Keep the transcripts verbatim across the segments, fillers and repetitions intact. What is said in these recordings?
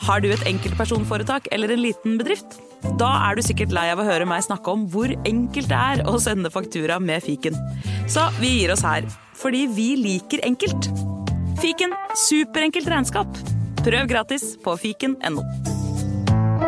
Har du et enkeltpersonforetak eller en liten bedrift? Da er du sikkert lei av å høre meg snakke om hvor enkelt det er å sende faktura med fiken. Så vi gir oss her, fordi vi liker enkelt. Fiken, superenkelt regnskap. Prøv gratis på fiken punktum no.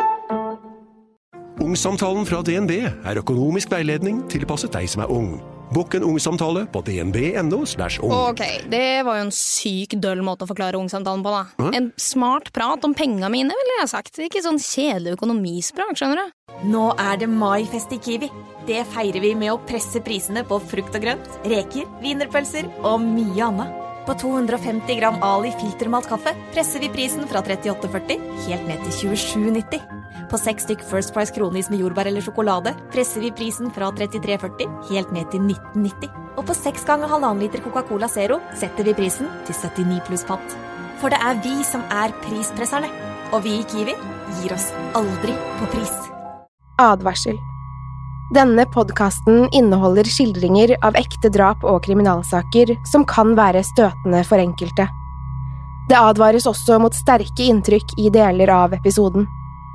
Ungsamtalen fra D N B er økonomisk veiledning tilpasset deg som er ung. Bokk en ungsamtale på dnb punktum no slash ung. Ok, det var jo en syk døll måte å forklare ungsamtalen på da. Hæ? En smart prat om penga mine, ville jeg ha sagt. Ikke sånn kjedelig økonomispråk, skjønner du? Nå er det maifest i Kiwi. Det feirer vi med å presse prisene på frukt og grønt, reker, wienerpølser og mye annet. På to hundre og femti gram Ali filtermalt kaffe presser vi prisen fra trettiåtte førti helt ned til tjuesju nitti. På seks stykk First Price kronis med jordbær eller sjokolade presser vi prisen fra trettitre førti helt ned til nitten nitti. Og på seks ganger halvannen liter Coca-Cola Zero setter vi prisen til syttini pluss pant. For det er vi som er prispresserne. Og vi i Kiwi gir oss aldri på pris. Advarsel. Denne podcasten inneholder skildringer av ekte drap og kriminalsaker som kan være støtende for enkelte. Det advares også mot sterke inntrykk i deler av episoden.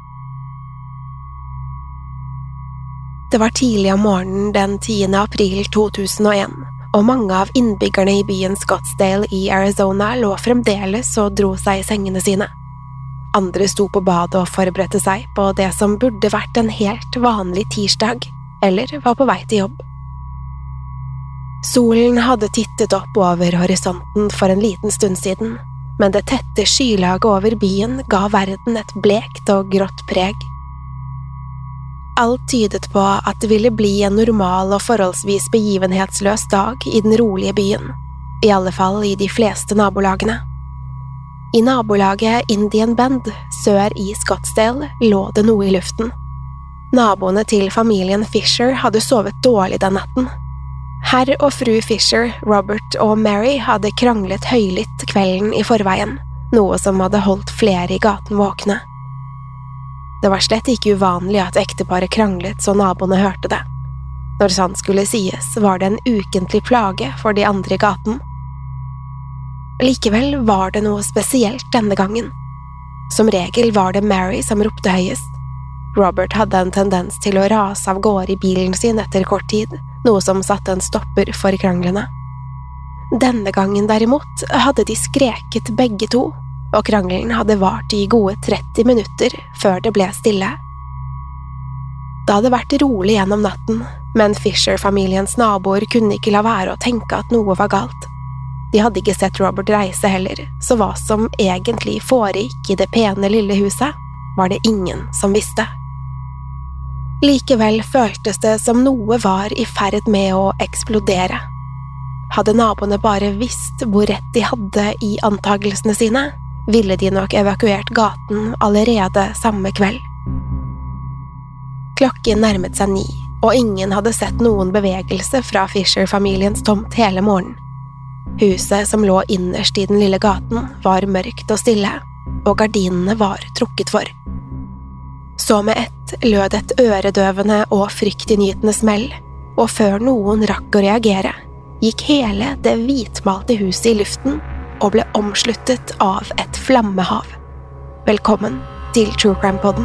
Det var tidlig om morgenen den tiende april to tusen og en, og mange av innbyggerne i byen Scottsdale i Arizona lå fremdeles og dro seg i sengene sine. Andre sto på badet og forberedte seg på det som burde vært en helt vanlig tirsdag, eller var på vei til jobb. Solen hadde tittet opp over horisonten for en liten stund siden, men det tette skylaget over byen ga verden et blekt og grått preg. Alt tydet på at det ville bli en normal og forholdsvis begivenhetsløs dag i den rolige byen, i alle fall i de fleste nabolagene. I nabolaget Indian Bend, sør i Scottsdale, lå det noe i luften. Naboene til familien Fisher hadde sovet dårlig den natten. Herr og fru Fisher, Robert og Mary hadde kranglet høylytt kvelden i forveien, noe som hadde holdt flere i gaten våkne. Det var slett ikke uvanlig at ekteparet kranglet så naboene hørte det. Når sant skulle sies, var det en ukentlig plage for de andre i gaten. Likevel var det noe spesielt denne gangen. Som regel var det Mary som ropte høyest. Robert hadde en tendens til å rase av gårde i bilen sin etter kort tid, noe som satte en stopper for kranglene. Denne gangen derimot hadde de skreket begge to, og krangelen hadde vart i gode tretti minutter før det ble stille. Det hadde vært rolig gjennom natten, men Fisher-familiens naboer kunne ikke la være å tenke at noe var galt. De hadde ikke sett Robert reise heller, så hva som egentlig foregikk i det pene lille huset, var det ingen som visste. Likevel føltes det som noe var i ferd med å eksplodere. Hadde naboene bare visst hvor rett de hadde i antagelsene sine, ville de nok evakuert gaten allerede samme kveld. Klokken nærmet seg ni, og ingen hadde sett noen bevegelse fra Fisher-familiens tomt hele morgenen. Huset som lå innerst i den lille gaten var mørkt og stille, og gardinene var trukket for. Så med ett lød et øredøvende og fryktinngytende smell, og før noen rakk å reagere, gikk hele det hvitmalte huset i luften og ble omsluttet av et flammehav. Velkommen til True Crime Podden.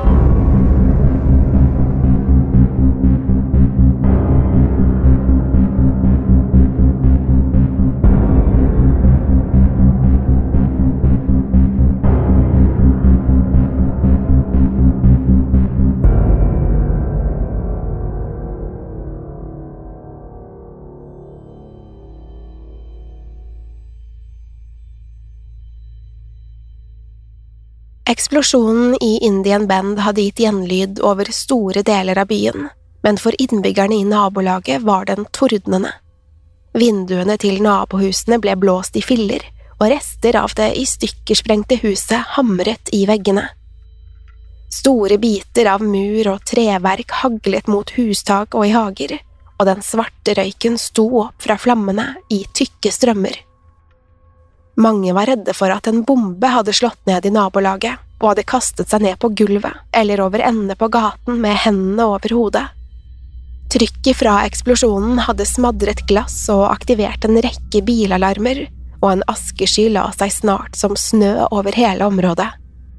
Eksplosjonen i Indian Bend hadde gitt gjenlyd over store deler av byen, men for innbyggerne i nabolaget var den tordnende. Vinduene til nabohusene ble blåst i filler, og rester av det i stykker sprengte huset hamret i veggene. Store biter av mur og treverk haglet mot hustak og i hager, og den svarte røyken sto opp fra flammene i tykke strømmer. Mange var redde for at en bombe hadde slått ned i nabolaget, og hadde kastet seg ned på gulvet eller over ende på gaten med hendene over hodet. Trykket fra eksplosjonen hadde smadret glass og aktivert en rekke bilalarmer, og en askesky la seg snart som snø over hele området.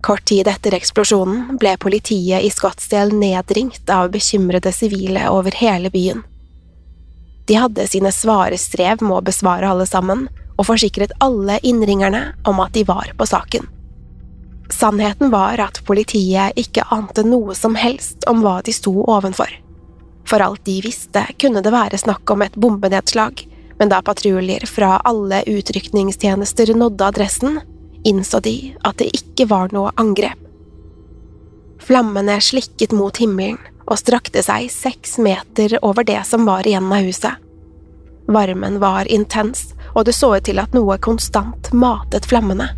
Kort tid etter eksplosjonen ble politiet i Scottsdale nedringt av bekymrede sivile over hele byen. De hadde sine svarestrev med å besvare alle sammen, og forsikret alle innringerne om at de var på saken. Sannheten var at politiet ikke ante noe som helst om hva de sto ovenfor. For alt de visste kunne det være snakk om et bombenedslag, men da patruljer fra alle utrykningstjenester nådde adressen, innså de at det ikke var noe angrep. Flammene slikket mot himmelen og strakte seg seks meter over det som var igjen av huset. Varmen var intens, og det så ut til at noe konstant matet flammene.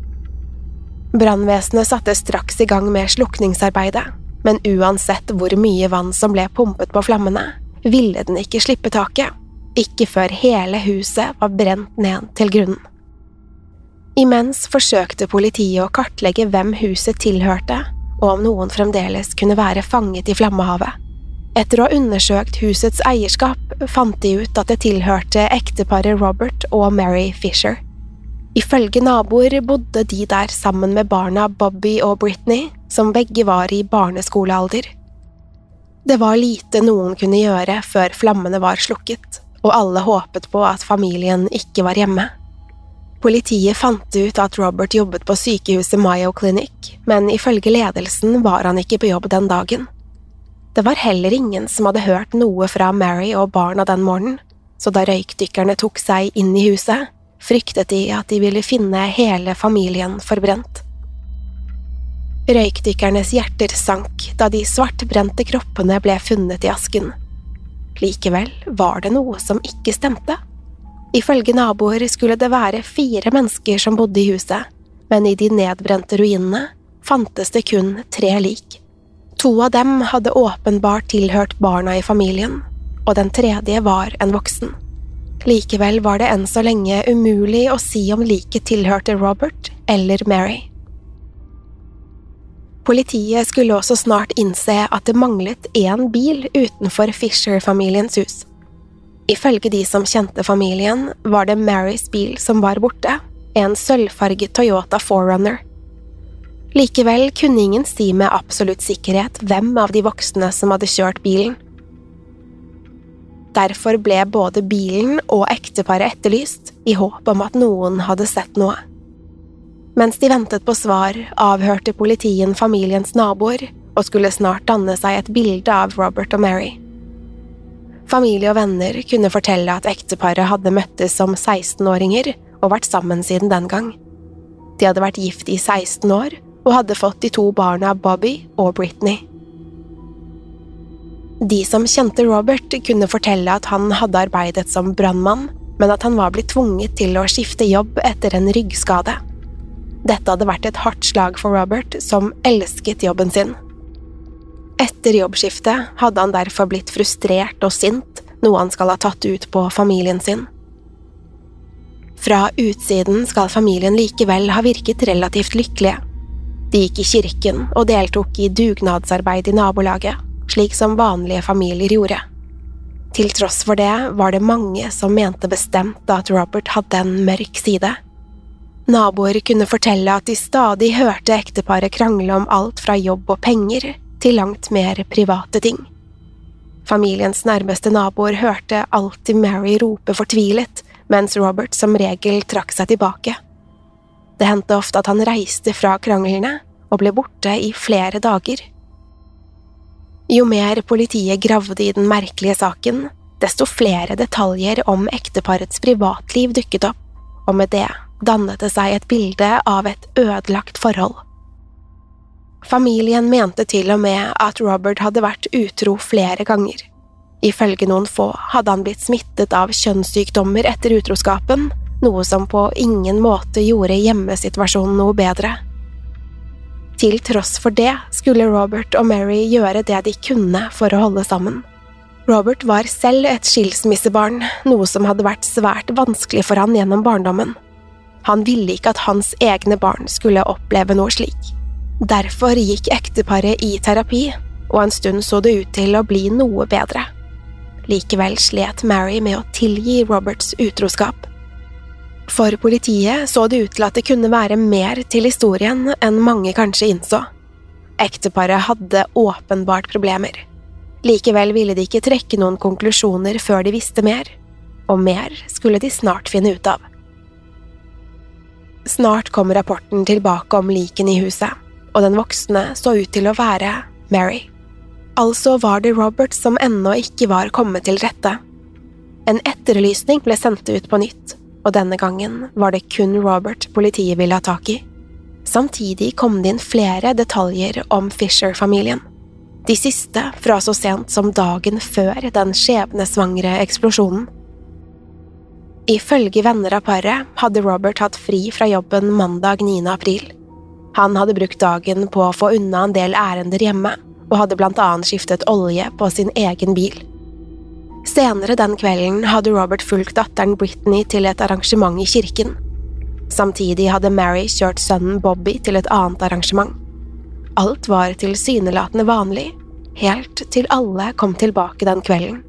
Brannvesenet satte straks i gang med slukningsarbeidet, men uansett hvor mye vann som ble pumpet på flammene, ville den ikke slippe taket, ikke før hele huset var brent ned til grunnen. Imens forsøkte politiet å kartlegge hvem huset tilhørte, og om noen fremdeles kunne være fanget i flammehavet. Etter å ha undersøkt husets eierskap, fant de ut at det tilhørte ekteparet Robert og Mary Fisher. Ifølge naboer bodde de der sammen med barna Bobby og Brittany, som begge var i barneskolealder. Det var lite noen kunne gjøre før flammene var slukket, og alle håpet på at familien ikke var hjemme. Politiet fant ut at Robert jobbet på sykehuset Mayo Clinic, men ifølge ledelsen var han ikke på jobb den dagen. Det var heller ingen som hadde hørt noe fra Mary og barna den morgenen, så da røykdykkerne tok seg inn i huset, fryktet de at de ville finne hele familien forbrent. Røykdykkernes hjerter sank da de svartbrente kroppene ble funnet i asken. Likevel var det noe som ikke stemte. Ifølge naboer skulle det være fire mennesker som bodde i huset, men i de nedbrente ruinene fantes det kun tre lik. To av dem hadde åpenbart tilhørt barna i familien, og den tredje var en voksen. Likevel var det enn så lenge umulig å si om liket tilhørte Robert eller Mary. Politiet skulle også snart innse at det manglet en bil utenfor Fisher-familiens hus. Ifølge de som kjente familien, var det Marys bil som var borte, en sølvfarget Toyota four runner. Likevel kunne ingen si med absolutt sikkerhet hvem av de voksne som hadde kjørt bilen. Derfor ble både bilen og ekteparet etterlyst, i håp om at noen hadde sett noe. Mens de ventet på svar, avhørte politien familiens naboer, og skulle snart danne seg et bilde av Robert og Mary. Familie og venner kunne fortelle at ekteparet hadde møttes som seksten-åringer og vært sammen siden den gang. De hadde vært gift i seksten år, og hadde fått de to barna Bobby og Brittany. De som kjente Robert kunne fortelle at han hadde arbeidet som brannmann, men at han var blitt tvunget til å skifte jobb etter en ryggskade. Dette hadde vært et hardt slag for Robert, som elsket jobben sin. Etter jobbskiftet hadde han derfor blitt frustrert og sint, noe han skal ha tatt ut på familien sin. Fra utsiden skal familien likevel ha virket relativt lykkelige. De gikk i kirken og deltok i dugnadsarbeid i nabolaget, slik som vanlige familier gjorde. Til tross for det var det mange som mente bestemt at Robert hadde en mørk side. Naboer kunne fortelle at de stadig hørte ekteparet krangle om alt fra jobb og penger til langt mer private ting. Familiens nærmeste naboer hørte alltid Mary rope fortvilet, mens Robert som regel trakk seg tilbake. Det hendte ofte at han reiste fra kranglene og ble borte i flere dager. Jo mer politiet gravde i den merkelige saken, desto flere detaljer om ekteparets privatliv dukket opp, og med det dannet det seg et bilde av et ødelagt forhold. Familien mente til og med at Robert hadde vært utro flere ganger. Ifølge noen få hadde han blitt smittet av kjønnssykdommer etter utroskapen, noe som på ingen måte gjorde hjemmesituasjonen noe bedre. Til tross for det skulle Robert og Mary gjøre det de kunne for å holde sammen. Robert var selv et skilsmissebarn, noe som hadde vært svært vanskelig for han gjennom barndommen. Han ville ikke at hans egne barn skulle oppleve noe slik. Derfor gikk ekteparet i terapi, og en stund så det ut til å bli noe bedre. Likevel slet Mary med å tilgi Roberts utroskap. For politiet så det ut til at det kunne være mer til historien enn mange kanskje innså. Ekteparet hadde åpenbart problemer. Likevel ville de ikke trekke noen konklusjoner før de visste mer, og mer skulle de snart finne ut av. Snart kom rapporten tilbake om liken i huset, og den voksne så ut til å være Mary. Altså var det Robert som ennå ikke var kommet til rette. En etterlysning ble sendt ut på nytt, og denne gangen var det kun Robert politiet ville ha tak i. Samtidig kom det inn flere detaljer om Fisher-familien. De siste fra så sent som dagen før den skjebnesvangre eksplosjonen. Ifølge venner av paret hadde Robert hatt fri fra jobben mandag niende april. Han hadde brukt dagen på å få unna en del ærender hjemme, og hadde blant annet skiftet olje på sin egen bil. Senere den kvelden hadde Robert fulgt datteren Brittany til et arrangement i kirken. Samtidig hadde Mary kjørt sønnen Bobby til et annet arrangement. Alt var tilsynelatende vanlig, helt til alle kom tilbake den kvelden.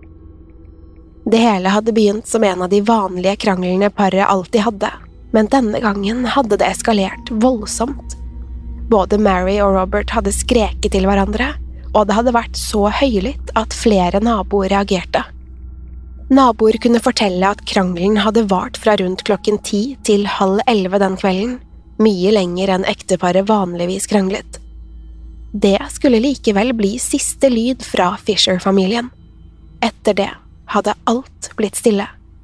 Det hele hadde begynt som en av de vanlige kranglene paret alltid hadde, men denne gangen hadde det eskalert voldsomt. Både Mary og Robert hadde skreket til hverandre, og det hadde vært så høylytt at flere naboer reagerte. Naboer kunne fortelle at krangelen hadde vart fra rundt klokken ti til halv elleve den kvelden, mye lenger enn ekteparet vanligvis kranglet. Det skulle likevel bli siste lyd fra Fisher-familien. Etter det hadde alt blitt stille.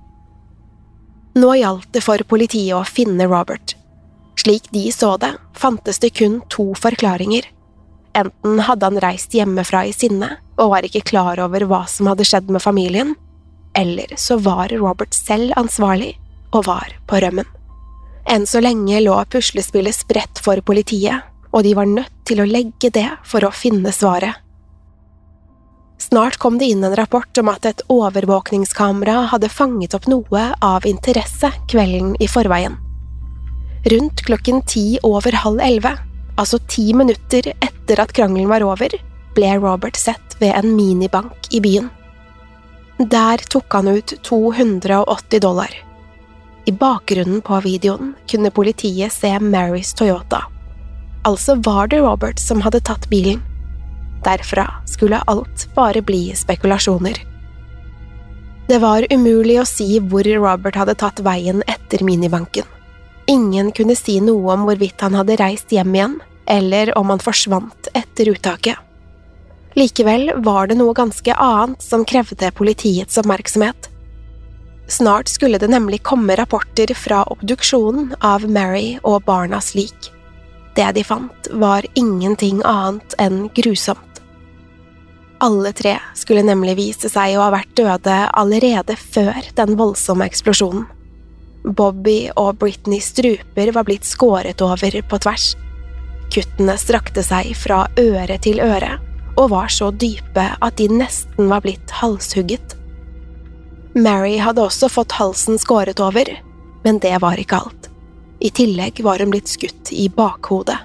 Nå gjaldt det for politiet å finne Robert. Slik de så det, fantes det kun to forklaringer. Enten hadde han reist hjemmefra i sinne og var ikke klar over hva som hadde skjedd med familien, eller så var Robert selv ansvarlig og var på rømmen. Enn så lenge lå puslespillet spredt for politiet, og de var nødt til å legge det for å finne svaret. Snart kom det inn en rapport om at et overvåkningskamera hadde fanget opp noe av interesse kvelden i forveien. Rundt klokken ti over halv elleve, altså ti minutter etter at krangelen var over, ble Robert sett ved en minibank i byen. Der tok han ut to hundre og åtti dollar. I bakgrunnen på videoen kunne politiet se Marys Toyota. Altså var det Robert som hadde tatt bilen. Derfra skulle alt bare bli spekulasjoner. Det var umulig å si hvor Robert hadde tatt veien etter minibanken. Ingen kunne si noe om hvorvidt han hadde reist hjem igjen, eller om han forsvant etter uttaket. Likevel var det noe ganske annet som krevde politiets oppmerksomhet. Snart skulle det nemlig komme rapporter fra obduksjonen av Mary og barnas lik. Det de fant var ingenting annet enn grusomt. Alle tre skulle nemlig vise seg å ha vært døde allerede før den voldsomme eksplosjonen. Bobby og Brittany's struper var blitt skåret over på tvers. Kuttene strakte seg fra øre til øre, og var så dype at de nesten var blitt halshugget. Mary hadde også fått halsen skåret over, men det var ikke alt. I tillegg var hun blitt skutt i bakhodet.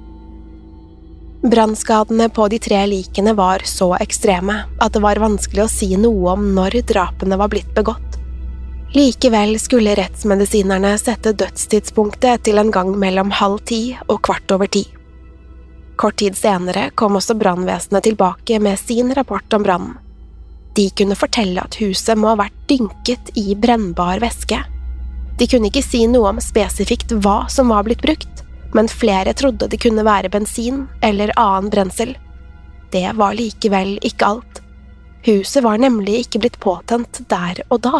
Brannskadene på de tre likene var så ekstreme at det var vanskelig å si noe om når drapene var blitt begått. Likevel skulle rettsmedisinerne sette dødstidspunktet til en gang mellom halv ti og kvart over ti. Kort tid senere kom også brannvesenet tilbake med sin rapport om brannen. De kunne fortelle at huset må ha vært dynket i brennbar væske. De kunne ikke si noe om spesifikt hva som var blitt brukt, men flere trodde det kunne være bensin eller annen brensel. Det var likevel ikke alt. Huset var nemlig ikke blitt påtent der og da.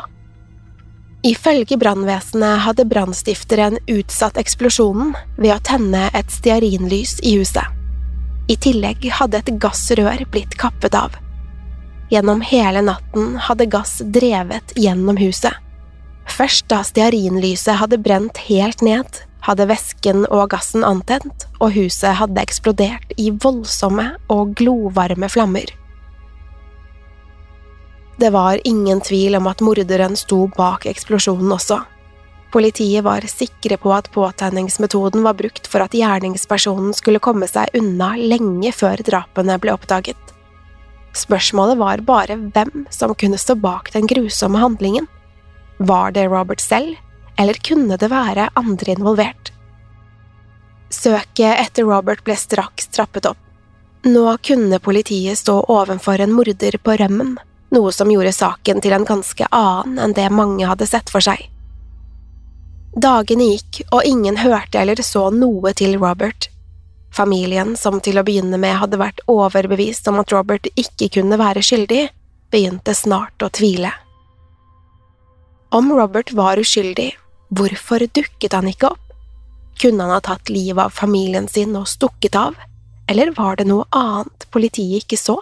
Ifølge brannvesenet hadde brannstifteren utsatt eksplosjonen ved å tenne et stearinlys i huset. I tillegg hadde et gassrør blitt kappet av. Gjennom hele natten hadde gass drevet gjennom huset. Først da stearinlyset hadde brent helt ned, hadde væsken og gassen antent, og huset hadde eksplodert i voldsomme og glovarme flammer. Det var ingen tvil om at morderen sto bak eksplosjonen også. Politiet var sikre på at påtenningsmetoden var brukt for at gjerningspersonen skulle komme seg unna lenge før drapene ble oppdaget. Spørsmålet var bare hvem som kunne stå bak den grusomme handlingen. Var det Robert selv, eller kunne det være andre involvert? Søket etter Robert ble straks trappet opp. Nå kunne politiet stå ovenfor en morder på rømmen, noe som gjorde saken til en ganske annen enn det mange hadde sett for seg. Dagene gikk, og ingen hørte eller så noe til Robert. Familien, som til å begynne med hadde vært overbevist om at Robert ikke kunne være skyldig, begynte snart å tvile. Om Robert var uskyldig, hvorfor dukket han ikke opp? Kunne han ha tatt livet av familien sin og stukket av, eller var det noe annet politiet ikke så?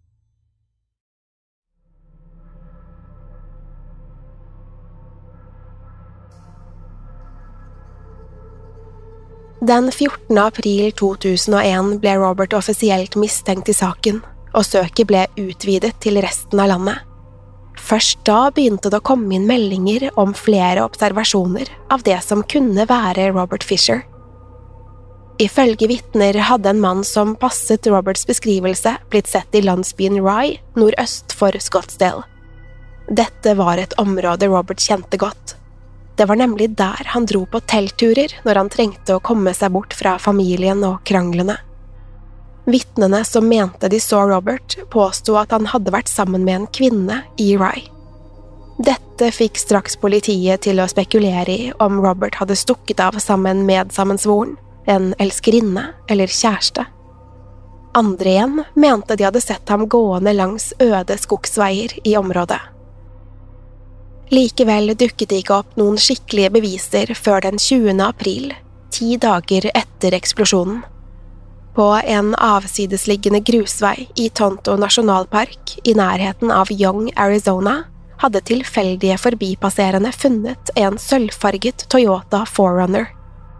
Den fjortende april to tusen og en ble Robert offisielt mistenkt i saken, og søket ble utvidet til resten av landet. Først da begynte det å komme inn meldinger om flere observasjoner av det som kunne være Robert Fisher. Ifølge vitner hadde en mann som passet Roberts beskrivelse blitt sett i landsbyen Rye, nordøst for Scottsdale. Dette var et område Robert kjente godt. Det var nemlig der han dro på teltturer når han trengte å komme seg bort fra familien og kranglene. Vitnene som mente de så Robert, påstod at han hadde vært sammen med en kvinne i Rye. Dette fikk straks politiet til å spekulere i om Robert hadde stukket av sammen med sammensvoren, en elskerinne eller kjæreste. Andre igjen mente de hadde sett ham gående langs øde skogsveier i området. Likevel dukket det ikke opp noen skikkelige beviser før den tjuende april, ti dager etter eksplosjonen. På en avsidesliggende grusvei i Tonto nasjonalpark i nærheten av Young, Arizona, hadde tilfeldige forbipasserende funnet en sølvfarget Toyota four runner.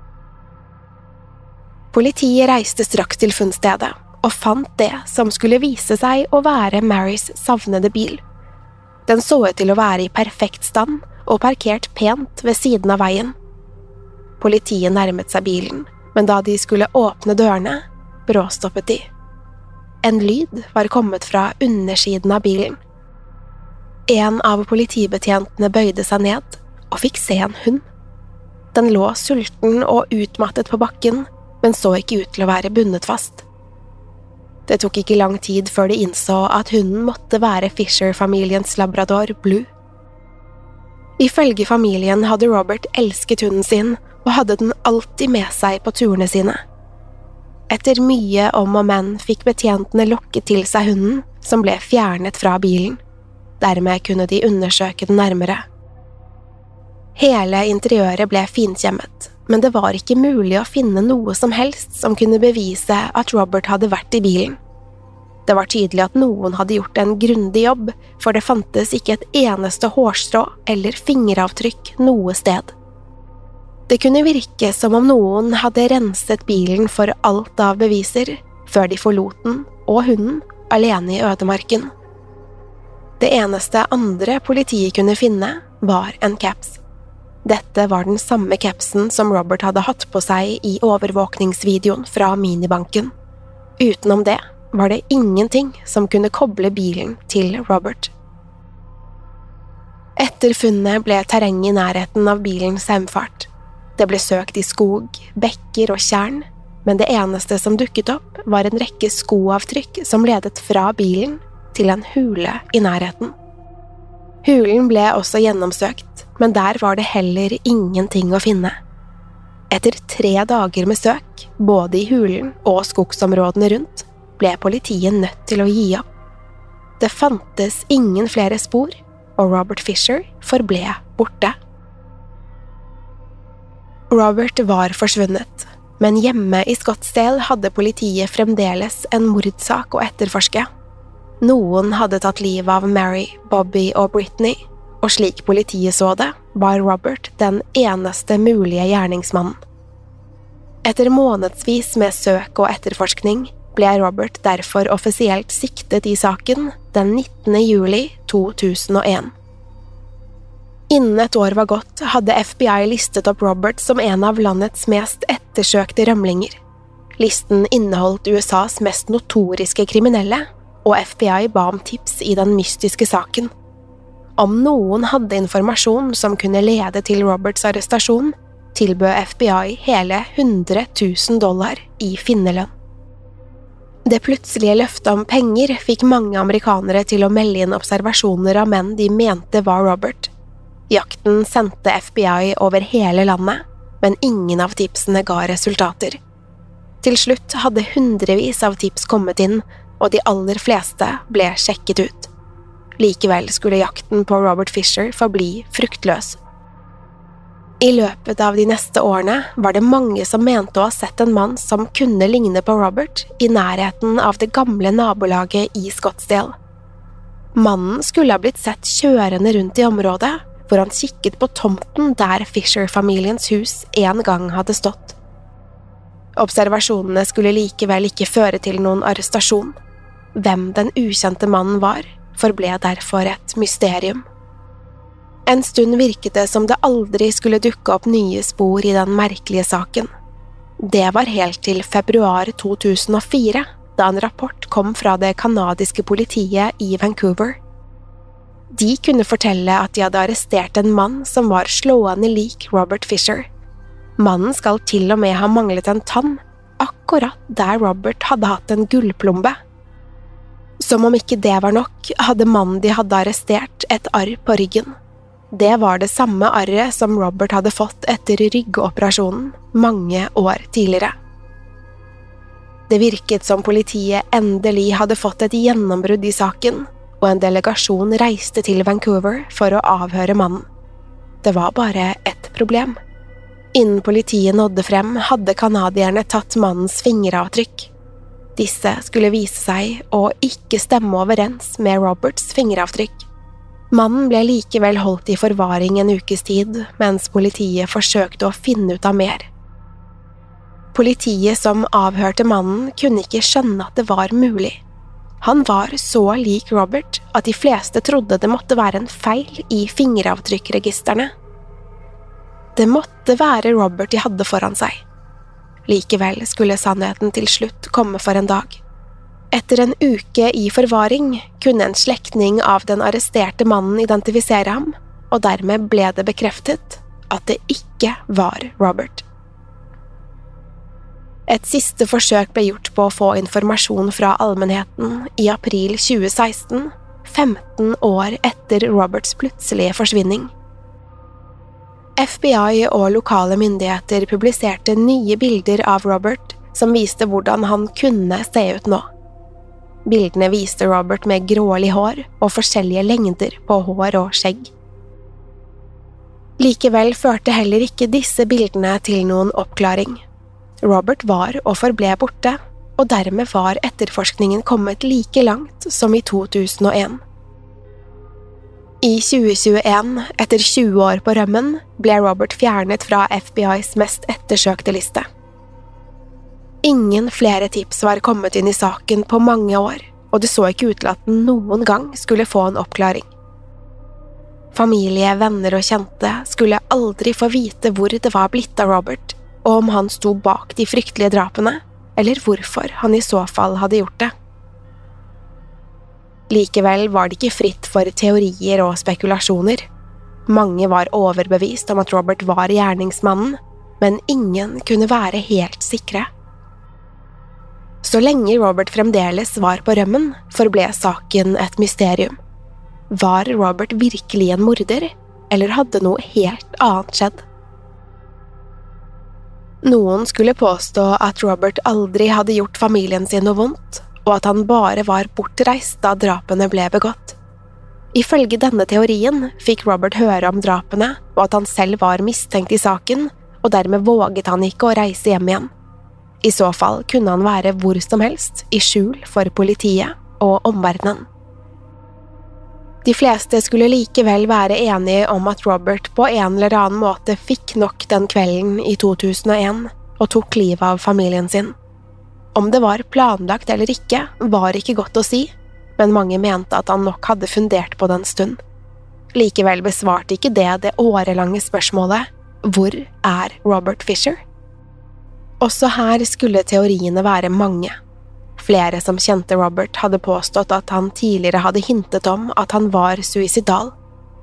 Politiet reiste straks til funnstedet og fant det som skulle vise seg å være Marys savnede bil. Den så ut til å være i perfekt stand og parkert pent ved siden av veien. Politiet nærmet seg bilen, men da de skulle åpne dørene, bråstoppet de. En lyd var kommet fra undersiden av bilen. En av politibetjentene bøyde seg ned og fikk se en hund. Den lå sulten og utmattet på bakken, men så ikke ut til å være bundet fast. Det tok ikke lang tid før de innså at hunden måtte være Fisher-familiens labrador Blue. Ifølge familien hadde Robert elsket hunden sin og hadde den alltid med seg på turene sine. Etter mye om og men fikk betjentene lokket til seg hunden, som ble fjernet fra bilen. Dermed kunne de undersøke den nærmere. Hele interiøret ble finkjemmet, men det var ikke mulig å finne noe som helst som kunne bevise at Robert hadde vært i bilen. Det var tydelig at noen hadde gjort en grundig jobb, for det fantes ikke et eneste hårstrå eller fingeravtrykk noe sted. Det kunne virke som om noen hadde renset bilen for alt av beviser, før de forlot den og hunden alene i ødemarken. Det eneste andre politiet kunne finne var en caps. Dette var den samme capsen som Robert hadde hatt på seg i overvåkningsvideoen fra minibanken. Utenom det var det ingenting som kunne koble bilen til Robert. Etter funnet ble terrenget i nærheten av bilens heimfart. Det ble søkt i skog, bekker og tjern, men det eneste som dukket opp var en rekke skoavtrykk som ledet fra bilen til en hule i nærheten. Hulen ble også gjennomsøkt, men der var det heller ingenting å finne. Etter tre dager med søk, både i hulen og skogsområdene rundt, ble politiet nødt til å gi opp. Det fantes ingen flere spor, og Robert Fisher forble borte. Robert var forsvunnet, men hjemme i Scottsdale hadde politiet fremdeles en mordsak å etterforske. Noen hadde tatt livet av Mary, Bobby og Brittany, og slik politiet så det, var Robert den eneste mulige gjerningsmannen. Etter månedsvis med søk og etterforskning ble Robert derfor offisielt siktet i saken den nittende juli to tusen og en. Innen et år var gått, hadde F B I listet opp Robert som en av landets mest ettersøkte rømlinger. Listen inneholdt U S A's mest notoriske kriminelle, og F B I ba om tips i den mystiske saken. Om noen hadde informasjon som kunne lede til Roberts arrestasjon, tilbød F B I hele hundre tusen dollar i finnerlønn. Det plutselige løftet om penger fikk mange amerikanere til å melde inn observasjoner av menn de mente var Robert. Jakten sendte F B I over hele landet, men ingen av tipsene ga resultater. Til slutt hadde hundrevis av tips kommet inn, og de aller fleste ble sjekket ut. Likevel skulle jakten på Robert Fisher forbli fruktløs. I løpet av de neste årene var det mange som mente å ha sett en mann som kunne ligne på Robert i nærheten av det gamle nabolaget i Scottsdale. Mannen skulle ha blitt sett kjørende rundt i området, hvor han kikket på tomten der Fisher-familiens hus en gang hadde stått. Observasjonene skulle likevel ikke føre til noen arrestasjon. Hvem den ukjente mannen var, forble derfor et mysterium. En stund virket det som det aldri skulle dukke opp nye spor i den merkelige saken. Det var helt til februar to tusen og fire, da en rapport kom fra det kanadiske politiet i Vancouver. De kunne fortelle at de hadde arrestert en mann som var slående lik Robert Fisher. Mannen skal til og med ha manglet en tann, akkurat der Robert hadde hatt en gullplombe. Som om ikke det var nok, hadde mannen de hadde arrestert et arr på ryggen. Det var det samme arret som Robert hadde fått etter ryggoperasjonen mange år tidligere. Det virket som politiet endelig hadde fått et gjennombrudd i saken, og en delegasjon reiste til Vancouver for å avhøre mannen. Det var bare ett problem. Innen politiet nådde frem, hadde kanadierne tatt mannens fingeravtrykk. Disse skulle vise seg å ikke stemme overens med Roberts fingeravtrykk. Mannen ble likevel holdt i forvaring en ukes tid, mens politiet forsøkte å finne ut av mer. Politiet som avhørte mannen kunne ikke skjønne at det var mulig. Han var så lik Robert at de fleste trodde det måtte være en feil i fingeravtrykkregistrene. Det måtte være Robert de hadde foran seg. Likevel skulle sannheten til slutt komme for en dag. Etter en uke i forvaring kunne en slektning av den arresterte mannen identifisere ham, og dermed ble det bekreftet at det ikke var Robert. Et siste forsøk ble gjort på å få informasjon fra allmennheten i april tjue seksten, femten år etter Roberts plutselige forsvinning. F B I og lokale myndigheter publiserte nye bilder av Robert som viste hvordan han kunne se ut nå. Bildene viste Robert med grålig hår og forskjellige lengder på hår og skjegg. Likevel førte heller ikke disse bildene til noen oppklaring. Robert var og forble borte, og dermed var etterforskningen kommet like langt som i to tusen og en. I tjue tjueen, etter tjue år på rømmen, ble Robert fjernet fra F B I's mest ettersøkte liste. Ingen flere tips var kommet inn i saken på mange år, og det så ikke ut til at den noen gang skulle få en oppklaring. Familie, venner og kjente skulle aldri få vite hvor det var blitt av Robert, og om han sto bak de fryktelige drapene, eller hvorfor han i så fall hadde gjort det. Likevel var det ikke fritt for teorier og spekulasjoner. Mange var overbevist om at Robert var gjerningsmannen, men ingen kunne være helt sikre. Så lenge Robert fremdeles var på rømmen, forble saken et mysterium. Var Robert virkelig en morder, eller hadde noe helt annet skjedd? Noen skulle påstå at Robert aldri hadde gjort familien sin noe vondt, og at han bare var bortreist da drapene ble begått. Ifølge denne teorien fikk Robert høre om drapene, og at han selv var mistenkt i saken, og dermed våget han ikke å reise hjem igjen. I så fall kunne han være hvor som helst, i skjul for politiet og omverdenen. De fleste skulle likevel være enige om at Robert på en eller annen måte fikk nok den kvelden i to tusen og en og tok livet av familien sin. Om det var planlagt eller ikke, var ikke godt å si, men mange mente at han nok hadde fundert på den stund. Likevel besvarte ikke det det årelange spørsmålet: hvor er Robert Fisher? Også her skulle teoriene være mange. Flere som kjente Robert hadde påstått at han tidligere hadde hintet om at han var suicidal.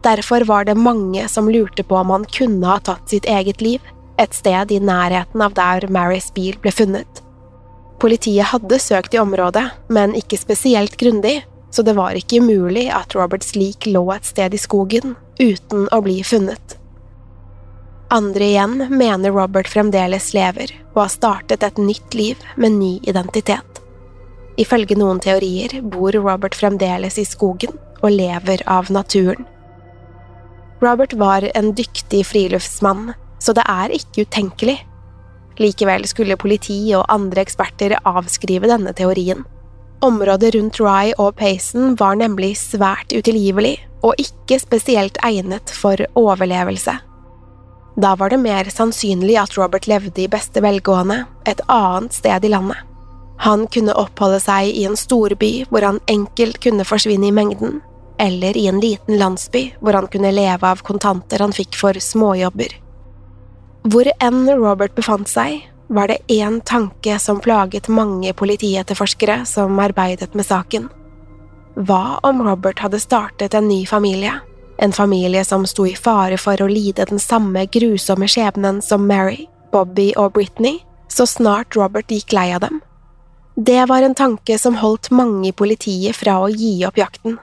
Derfor var det mange som lurte på om han kunne ha tatt sitt eget liv, et sted i nærheten av der Marys bil ble funnet. Politiet hadde søkt i området, men ikke spesielt grundig, så det var ikke umulig at Roberts lik lå et sted i skogen uten å bli funnet. Andre igjen mener Robert fremdeles lever og har startet et nytt liv med ny identitet. Ifølge noen teorier bor Robert fremdeles i skogen og lever av naturen. Robert var en dyktig friluftsmann, så det er ikke utenkelig. Likevel skulle politi og andre eksperter avskrive denne teorien. Området rundt Rye og Payson var nemlig svært utilgivelig og ikke spesielt egnet for overlevelse. Da var det mer sannsynlig at Robert levde i beste velgående et annet sted i landet. Han kunne oppholde seg i en storby hvor han enkelt kunne forsvinne i mengden, eller i en liten landsby hvor han kunne leve av kontanter han fikk for småjobber. Hvor enn Robert befant seg, var det en tanke som plaget mange politietterforskere som arbeidet med saken. Hva om Robert hadde startet en ny familie? En familie som sto i fare for å lide den samme grusomme skjebnen som Mary, Bobby og Brittany, så snart Robert gikk lei av dem. Det var en tanke som holdt mange i politiet fra å gi opp jakten.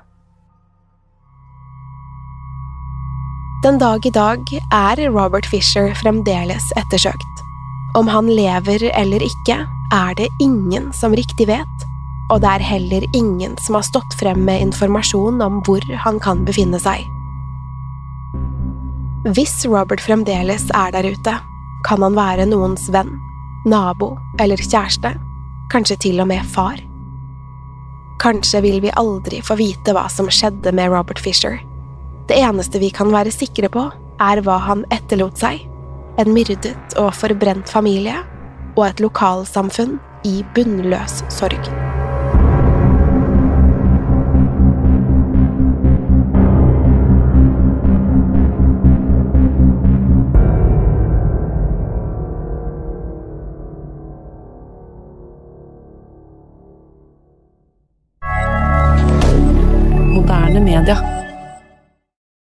Den dag i dag er Robert Fisher fremdeles ettersøkt. Om han lever eller ikke, er det ingen som riktig vet, og det er heller ingen som har stått frem med informasjon om hvor han kan befinne seg. Hvis Robert fremdeles er der ute, kan han være noens venn, nabo eller kjæreste, kanskje til og med far. Kanskje vil vi aldri få vite hva som skjedde med Robert Fisher. Det eneste vi kan være sikre på, er hva han etterlot seg, en myrdet og forbrent familie, og et lokalsamfunn i bunnløs sorg. Moderne media.